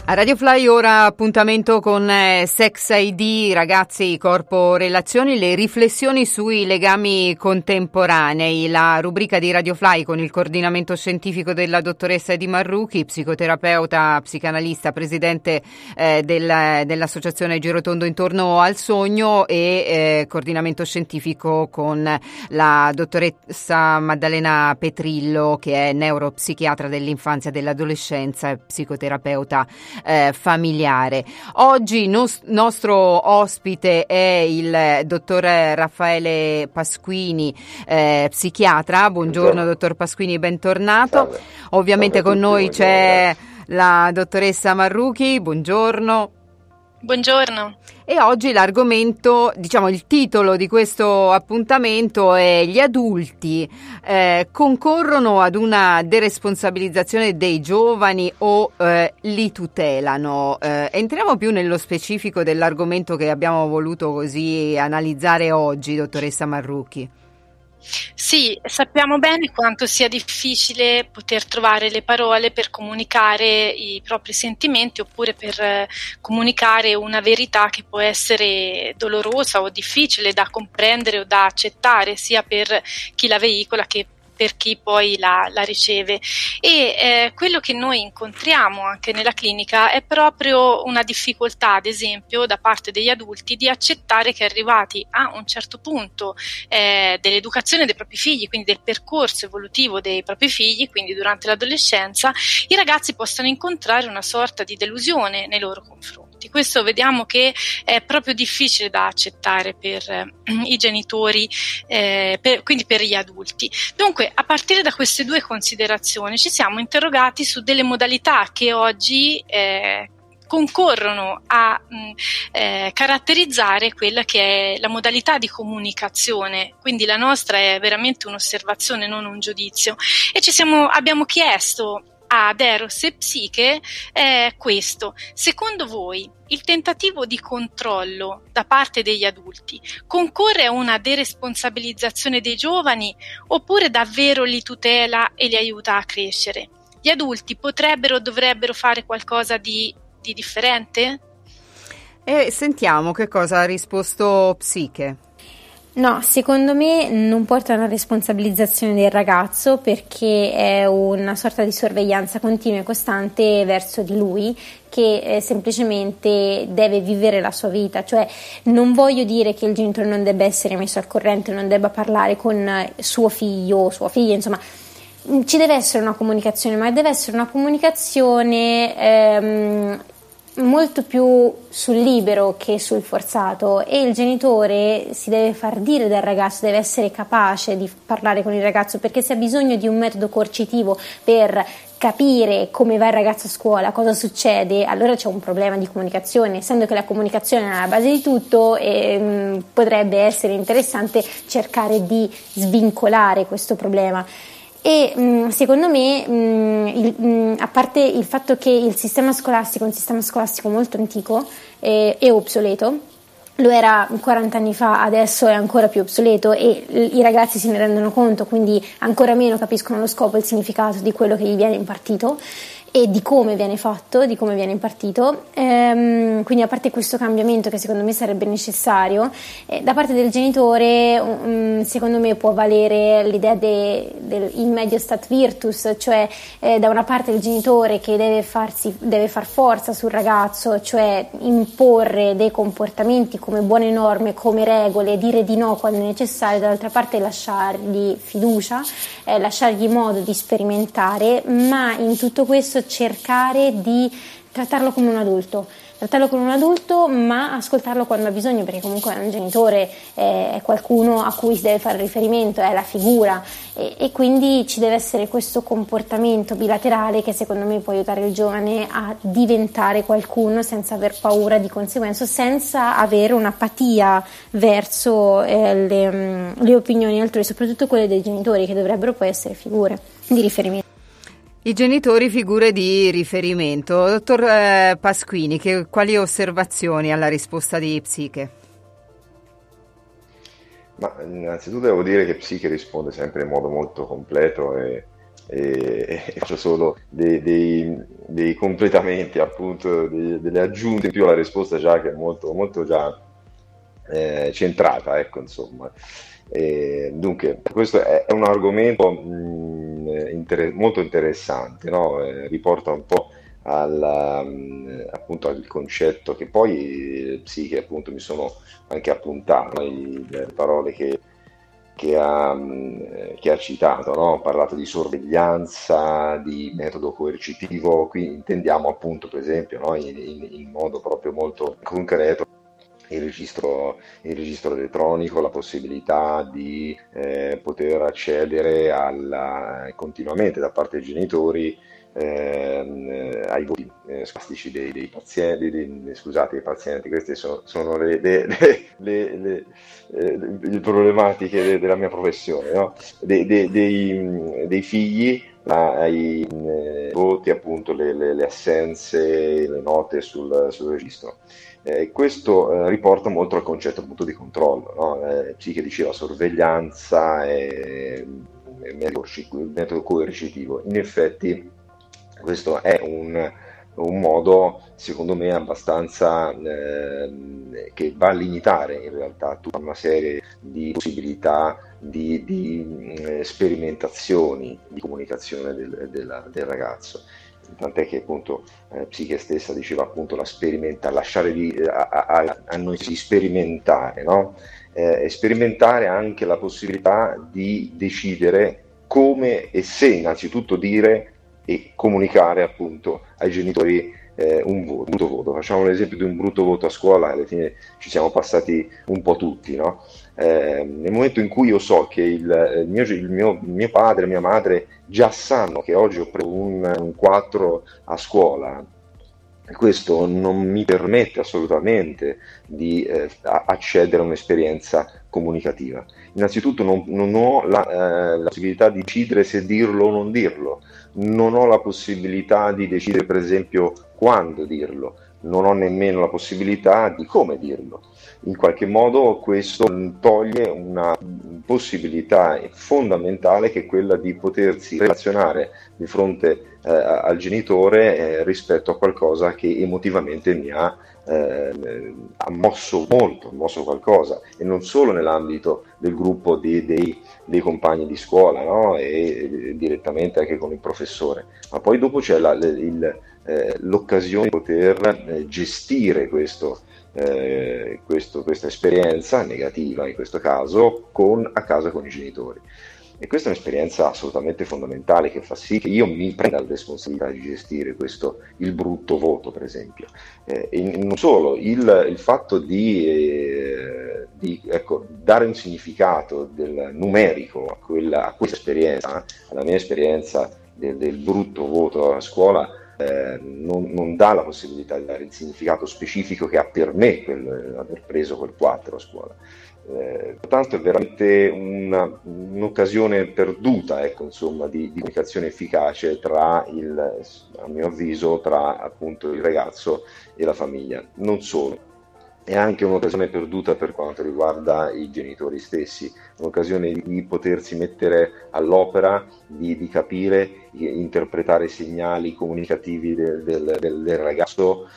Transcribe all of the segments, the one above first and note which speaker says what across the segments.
Speaker 1: A Radio Fly ora appuntamento con Sex ID, ragazzi, corpo, relazioni, le riflessioni sui legami contemporanei, la rubrica di Radio Fly con il coordinamento scientifico della dottoressa Edi Marruchi, psicoterapeuta, psicanalista, presidente dell'associazione Girotondo intorno al sogno e coordinamento scientifico con la dottoressa Maddalena Petrillo, che è neuropsichiatra dell'infanzia e dell'adolescenza e psicoterapeuta familiare. Oggi nostro ospite è il dottor Raffaele Pasquini, psichiatra. Buongiorno dottor Pasquini, bentornato.
Speaker 2: Salve.
Speaker 1: Ovviamente
Speaker 2: Salve
Speaker 1: con noi
Speaker 2: buongiorno,
Speaker 1: c'è
Speaker 2: grazie.
Speaker 1: la dottoressa Marruchi, buongiorno.
Speaker 3: Buongiorno.
Speaker 1: E oggi l'argomento, diciamo il titolo di questo appuntamento è: gli adulti concorrono ad una deresponsabilizzazione dei giovani o li tutelano? Entriamo più nello specifico dell'argomento che abbiamo voluto così analizzare oggi, dottoressa Marruchi.
Speaker 3: Sì, sappiamo bene quanto sia difficile poter trovare le parole per comunicare i propri sentimenti oppure per comunicare una verità che può essere dolorosa o difficile da comprendere o da accettare, sia per chi la veicola che per chi poi la riceve. E quello che noi incontriamo anche nella clinica è proprio una difficoltà, ad esempio, da parte degli adulti di accettare che arrivati a un certo punto dell'educazione dei propri figli, quindi del percorso evolutivo dei propri figli, quindi durante l'adolescenza, i ragazzi possano incontrare una sorta di delusione nei loro confronti. Questo vediamo che è proprio difficile da accettare per i genitori, quindi per gli adulti. Dunque, a partire da queste due considerazioni ci siamo interrogati su delle modalità che oggi concorrono a caratterizzare quella che è la modalità di comunicazione, quindi la nostra è veramente un'osservazione, non un giudizio, e abbiamo chiesto ad Eros e Psiche questo: secondo voi il tentativo di controllo da parte degli adulti concorre a una deresponsabilizzazione dei giovani oppure davvero li tutela e li aiuta a crescere? Gli adulti potrebbero o dovrebbero fare qualcosa di differente?
Speaker 1: E sentiamo che cosa ha risposto Psiche.
Speaker 4: No, secondo me non porta a una responsabilizzazione del ragazzo, perché è una sorta di sorveglianza continua e costante verso di lui, che semplicemente deve vivere la sua vita. Cioè, non voglio dire che il genitore non debba essere messo al corrente, non debba parlare con suo figlio o sua figlia, insomma ci deve essere una comunicazione, ma deve essere una comunicazione molto più sul libero che sul forzato, e il genitore si deve far dire dal ragazzo, deve essere capace di parlare con il ragazzo, perché se ha bisogno di un metodo coercitivo per capire come va il ragazzo a scuola, cosa succede, allora c'è un problema di comunicazione, essendo che la comunicazione è alla base di tutto. Potrebbe essere interessante cercare di svincolare questo problema. E secondo me, a parte il fatto che il sistema scolastico è un sistema scolastico molto antico e obsoleto, lo era 40 anni fa, adesso è ancora più obsoleto e i ragazzi se ne rendono conto, quindi ancora meno capiscono lo scopo e il significato di quello che gli viene impartito e di come viene fatto, di come viene impartito. Quindi, a parte questo cambiamento che secondo me sarebbe necessario, da parte del genitore secondo me può valere l'idea del in medio stat virtus, cioè da una parte il genitore che deve far forza sul ragazzo, cioè imporre dei comportamenti come buone norme, come regole, dire di no quando è necessario, dall'altra parte lasciargli fiducia, lasciargli modo di sperimentare, ma in tutto questo cercare di trattarlo come un adulto, ma ascoltarlo quando ha bisogno, perché comunque è un genitore, è qualcuno a cui si deve fare riferimento, è la figura, e quindi ci deve essere questo comportamento bilaterale che secondo me può aiutare il giovane a diventare qualcuno senza aver paura di conseguenza, senza avere un'apatia verso le opinioni altrui, soprattutto quelle dei genitori, che dovrebbero poi essere figure di riferimento.
Speaker 1: I genitori figure di riferimento. Dottor Pasquini, quali osservazioni alla risposta di Psiche?
Speaker 2: Ma innanzitutto devo dire che Psiche risponde sempre in modo molto completo e e faccio solo dei completamenti, appunto, delle aggiunte in più alla risposta già che è molto, molto già centrata, ecco, insomma. Dunque, questo è un argomento molto interessante, no? Riporta un po' appunto al concetto che poi sì, che appunto mi sono anche appuntato, no? Le parole che ha citato, no? Ha parlato di sorveglianza, di metodo coercitivo, qui intendiamo appunto per esempio, no? In modo proprio molto concreto il registro elettronico, la possibilità di poter accedere continuamente da parte dei genitori ai voti scolastici dei pazienti, scusate, i pazienti, queste sono le problematiche della mia professione, no? Dei figli ai voti, appunto, le assenze, le note sul registro. Questo riporta molto al concetto appunto di controllo, no? Sì, che diceva sorveglianza e metodo coercitivo. In effetti questo è un modo, secondo me, abbastanza che va a limitare in realtà tutta una serie di possibilità di sperimentazioni di comunicazione del ragazzo. Tant'è che appunto Psiche stessa diceva appunto lasciare a noi di sperimentare, no? E sperimentare anche la possibilità di decidere come e se innanzitutto dire e comunicare appunto ai genitori un brutto voto. Facciamo l'esempio di un brutto voto a scuola, alla fine ci siamo passati un po' tutti, no? Nel momento in cui io so che il mio padre e mia madre già sanno che oggi ho preso un 4 a scuola, questo non mi permette assolutamente di accedere a un'esperienza comunicativa. Innanzitutto non ho la possibilità di decidere se dirlo o non dirlo, non ho la possibilità di decidere per esempio quando dirlo, non ho nemmeno la possibilità di come dirlo. In qualche modo questo toglie una possibilità fondamentale che è quella di potersi relazionare di fronte al genitore rispetto a qualcosa che emotivamente mi ha mosso molto, mosso qualcosa, e non solo nell'ambito del gruppo dei compagni di scuola, no? E direttamente anche con il professore, ma poi dopo c'è l'occasione di poter gestire questa esperienza negativa in questo caso a casa con i genitori. E questa è un'esperienza assolutamente fondamentale che fa sì che io mi prenda la responsabilità di gestire il brutto voto, per esempio. E non solo, il fatto di dare un significato numerico a questa esperienza, alla mia esperienza del brutto voto a scuola, non dà la possibilità di dare il significato specifico che ha per me aver preso quel 4 a scuola. Pertanto è veramente un'occasione perduta, ecco, insomma, di comunicazione efficace a mio avviso, tra appunto il ragazzo e la famiglia. Non solo, è anche un'occasione perduta per quanto riguarda i genitori stessi, un'occasione di potersi mettere all'opera, di capire, interpretare i segnali comunicativi del ragazzo,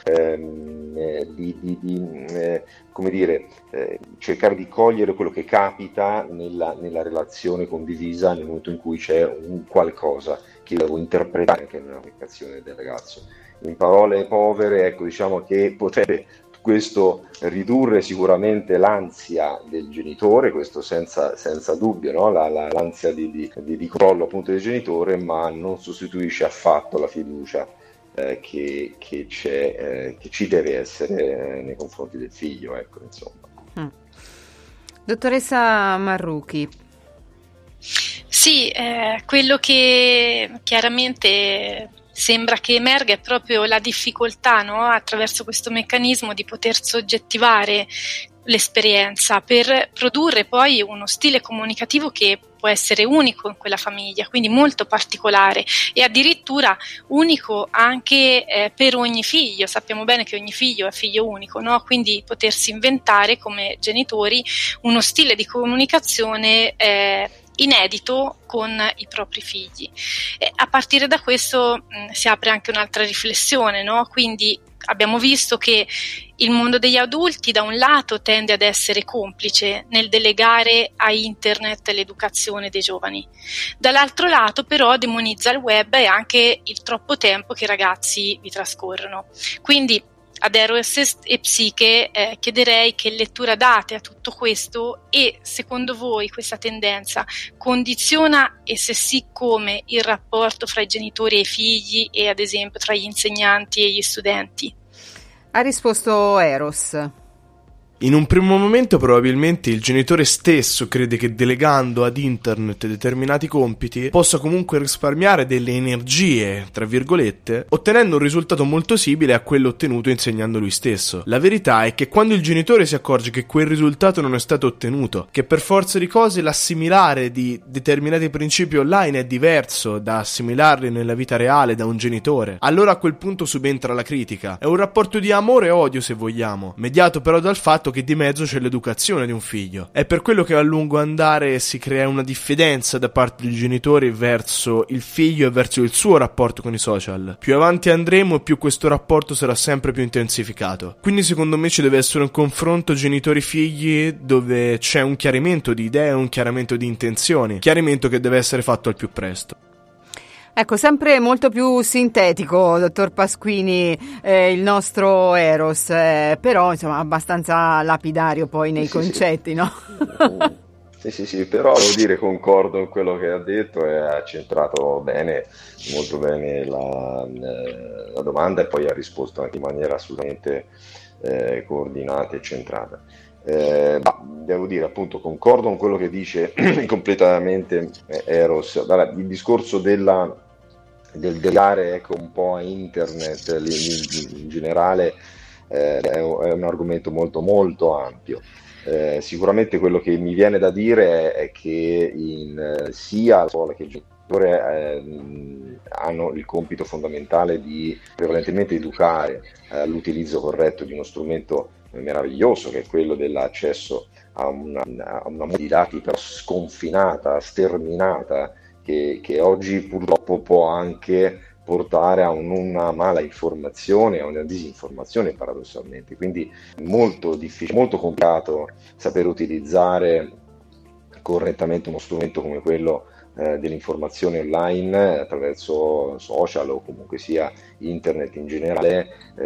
Speaker 2: come dire, cercare di cogliere quello che capita nella relazione condivisa nel momento in cui c'è un qualcosa che devo interpretare anche nella comunicazione del ragazzo. In parole povere, ecco, diciamo che potrebbe questo ridurre sicuramente l'ansia del genitore, questo senza dubbio, no? L'ansia di controllo appunto del genitore, ma non sostituisce affatto la fiducia che ci deve essere nei confronti del figlio, ecco, insomma.
Speaker 1: Dottoressa Marruchi.
Speaker 3: Sì, quello che chiaramente sembra che emerga è proprio la difficoltà, no? Attraverso questo meccanismo di poter soggettivare l'esperienza per produrre poi uno stile comunicativo che può essere unico in quella famiglia, quindi molto particolare e addirittura unico anche per ogni figlio. Sappiamo bene che ogni figlio è figlio unico, no? Quindi potersi inventare come genitori uno stile di comunicazione inedito con i propri figli. E a partire da questo si apre anche un'altra riflessione, no? Quindi abbiamo visto che il mondo degli adulti da un lato tende ad essere complice nel delegare a internet l'educazione dei giovani, dall'altro lato però demonizza il web e anche il troppo tempo che i ragazzi vi trascorrono. Quindi ad Eros e Psiche chiederei che lettura date a tutto questo, e secondo voi questa tendenza condiziona, e se sì come, il rapporto fra i genitori e i figli e ad esempio tra gli insegnanti e gli studenti?
Speaker 1: Ha risposto Eros.
Speaker 5: In un primo momento probabilmente il genitore stesso crede che delegando ad internet determinati compiti possa comunque risparmiare delle energie, tra virgolette, ottenendo un risultato molto simile a quello ottenuto insegnando lui stesso. La verità è che quando il genitore si accorge che quel risultato non è stato ottenuto, che per forza di cose l'assimilare di determinati principi online è diverso da assimilarli nella vita reale da un genitore, allora a quel punto subentra la critica. È un rapporto di amore e odio, se vogliamo, mediato però dal fatto che di mezzo c'è l'educazione di un figlio. È per quello che a lungo andare si crea una diffidenza da parte dei genitori verso il figlio e verso il suo rapporto con i social. Più avanti andremo, più questo rapporto sarà sempre più intensificato. Quindi secondo me ci deve essere un confronto genitori-figli dove c'è un chiarimento di idee, un chiarimento di intenzioni, chiarimento che deve essere fatto al più presto.
Speaker 1: Ecco, sempre molto più sintetico, dottor Pasquini, il nostro Eros, però insomma abbastanza lapidario poi nei concetti, no?
Speaker 2: Sì, però devo dire, concordo con quello che ha detto e ha centrato bene, molto bene la domanda, e poi ha risposto anche in maniera assolutamente coordinata e centrata. Devo dire, appunto, concordo con quello che dice completamente Eros. Allora, il discorso del delegare, ecco, un po' a internet in generale è un argomento molto molto ampio. Sicuramente quello che mi viene da dire è che sia la scuola che il genitore hanno il compito fondamentale di prevalentemente educare all'utilizzo corretto di uno strumento meraviglioso che è quello dell'accesso a una mole di dati però sconfinata, sterminata, che oggi purtroppo può anche portare a una mala informazione, a una disinformazione paradossalmente. Quindi molto difficile, molto complicato saper utilizzare correttamente uno strumento come quello dell'informazione online attraverso social o comunque sia internet in generale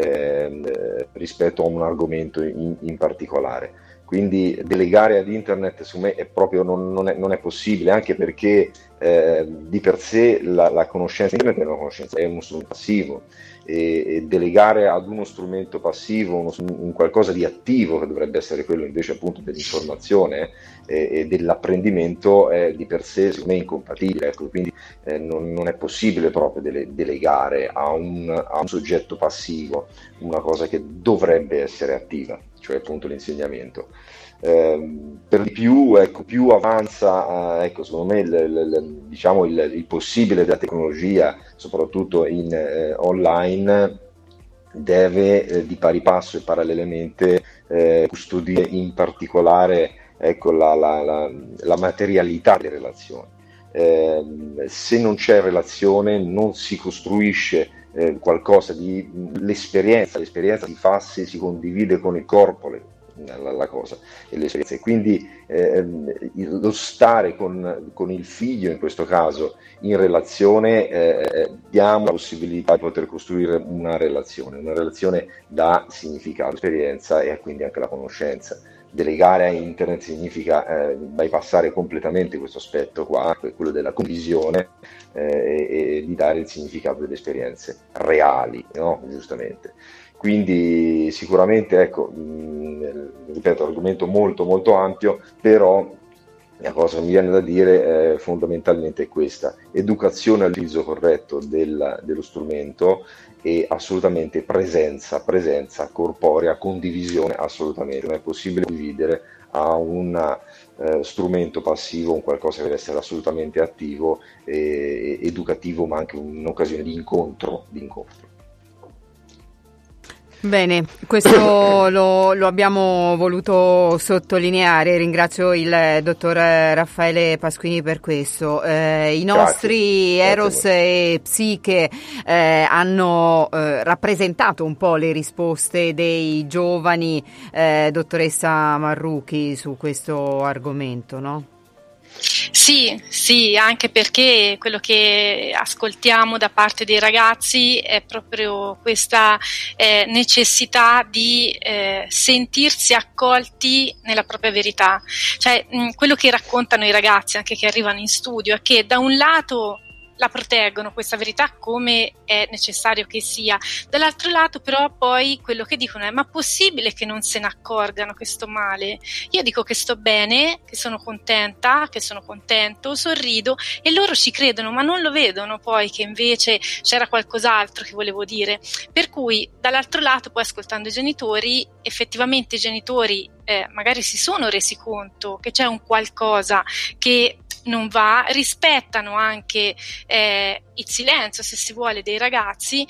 Speaker 2: rispetto a un argomento in particolare. Quindi delegare ad internet su me è proprio non è possibile, anche perché di per sé la conoscenza internet è una conoscenza, è uno strumento passivo, e delegare ad uno strumento passivo un qualcosa di attivo, che dovrebbe essere quello invece appunto dell'informazione e dell'apprendimento, è di per sé secondo me incompatibile, ecco. Quindi non è possibile proprio delegare a un soggetto passivo una cosa che dovrebbe essere attiva, cioè appunto l'insegnamento. Per di più, ecco, più avanza secondo me il possibile della tecnologia, soprattutto online, deve di pari passo e parallelamente custodire in particolare, ecco, la materialità delle relazioni. Se non c'è relazione non si costruisce qualcosa di l'esperienza si fa se si condivide con il corpo la cosa e l'esperienza, e quindi lo stare con il figlio in questo caso in relazione, diamo la possibilità di poter costruire una relazione da significato, esperienza e quindi anche la conoscenza. Delegare a internet significa bypassare completamente questo aspetto qua, quello della condivisione e di dare il significato delle esperienze reali, no? Giustamente. Quindi sicuramente, ecco, ripeto, argomento molto molto ampio, però la cosa che mi viene da dire fondamentalmente è questa: educazione all'utilizzo corretto dello strumento e assolutamente presenza corporea, condivisione, assolutamente. Non è possibile dividere a un strumento passivo un qualcosa che deve essere assolutamente attivo e educativo, ma anche un'occasione di incontro.
Speaker 1: Bene, questo lo abbiamo voluto sottolineare. Ringrazio il dottor Raffaele Pasquini per questo. I nostri Eros e Psiche hanno rappresentato un po' le risposte dei giovani, dottoressa Marruchi, su questo argomento, no?
Speaker 3: Sì, anche perché quello che ascoltiamo da parte dei ragazzi è proprio questa necessità di sentirsi accolti nella propria verità. Cioè, quello che raccontano i ragazzi, anche che arrivano in studio, è che da un lato la proteggono questa verità come è necessario che sia, dall'altro lato però poi quello che dicono è: ma possibile che non se ne accorgano questo male? Io dico che sto bene, che sono contenta, che sono contento, sorrido, e loro ci credono, ma non lo vedono poi che invece c'era qualcos'altro che volevo dire. Per cui dall'altro lato, poi ascoltando i genitori, effettivamente i genitori magari si sono resi conto che c'è un qualcosa che non va, rispettano anche il silenzio, se si vuole, dei ragazzi,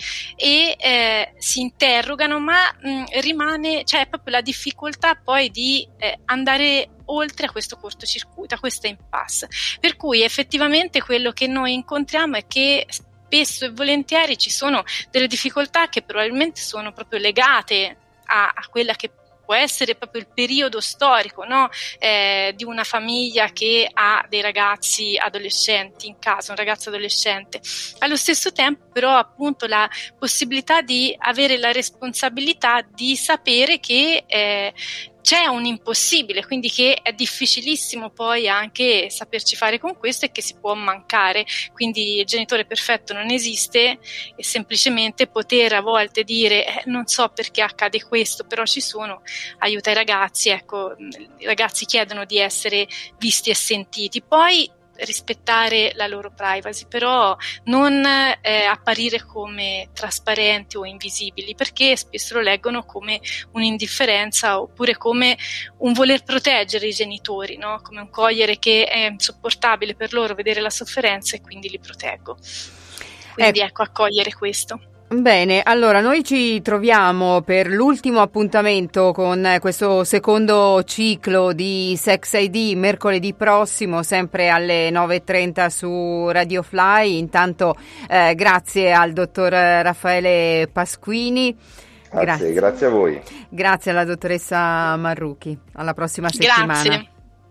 Speaker 3: e si interrogano, ma rimane, c'è proprio la difficoltà poi di andare oltre a questo cortocircuito, a questa impasse. Per cui effettivamente quello che noi incontriamo è che spesso e volentieri ci sono delle difficoltà che probabilmente sono proprio legate a quella che può essere proprio il periodo storico, no? Di una famiglia che ha dei ragazzi adolescenti in casa, un ragazzo adolescente. Allo stesso tempo però appunto la possibilità di avere la responsabilità di sapere che c'è un impossibile, quindi che è difficilissimo poi anche saperci fare con questo e che si può mancare. Quindi il genitore perfetto non esiste, e semplicemente poter a volte dire non so perché accade questo, però ci sono, aiuta i ragazzi. Ecco, i ragazzi chiedono di essere visti e sentiti, poi rispettare la loro privacy, però non apparire come trasparenti o invisibili, perché spesso lo leggono come un'indifferenza oppure come un voler proteggere i genitori, no? Come un cogliere che è insopportabile per loro vedere la sofferenza e quindi li proteggo. Quindi ecco, accogliere questo.
Speaker 1: Bene, allora noi ci troviamo per l'ultimo appuntamento con questo secondo ciclo di Sex ID mercoledì prossimo, sempre alle 9:30 su Radio Fly. Intanto grazie al dottor Raffaele Pasquini.
Speaker 2: Grazie a voi.
Speaker 1: Grazie alla dottoressa Marruchi. Alla prossima settimana.
Speaker 3: Grazie.